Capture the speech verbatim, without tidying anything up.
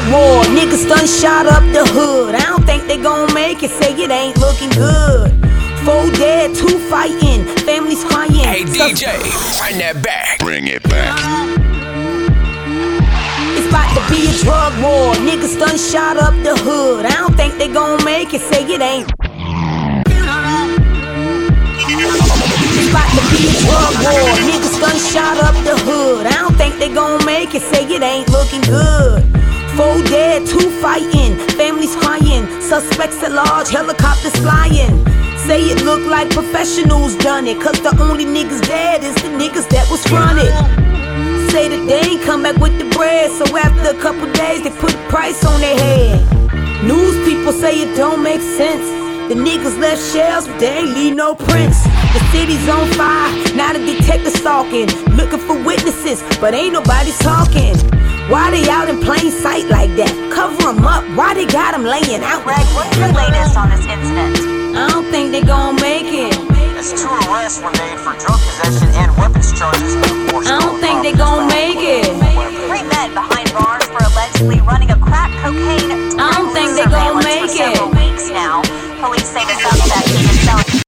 war, niggas done shot up the hood. I don't think they gon' make it, say it ain't looking good. Four dead, two fighting, families crying. Hey D J, turn that back. Bring it back. It's about to be a drug war, niggas done shot up the hood. I don't think they gon' make it, say it ain't. It's about to be a drug war, niggas done shot up the hood. I don't think they gon' make it, say it ain't looking good. Four dead, two fighting, families crying. Suspects at large, helicopters flying. Say it look like professionals done it, cause the only niggas dead is the niggas that was fronted. Say that they ain't come back with the bread, so after a couple days they put a price on their head. News people say it don't make sense. The niggas left shells, but they ain't leave no prints. The city's on fire, now the detectives stalking, looking for witnesses, but ain't nobody talking. Why they out in plain sight like that? Cover them up, why they got them laying out? Greg, what's the latest on this incident? I don't think they gon' make it. As two arrests were made for drug possession and weapons charges. I don't think they gon' make it. Three men behind bars for allegedly running a crack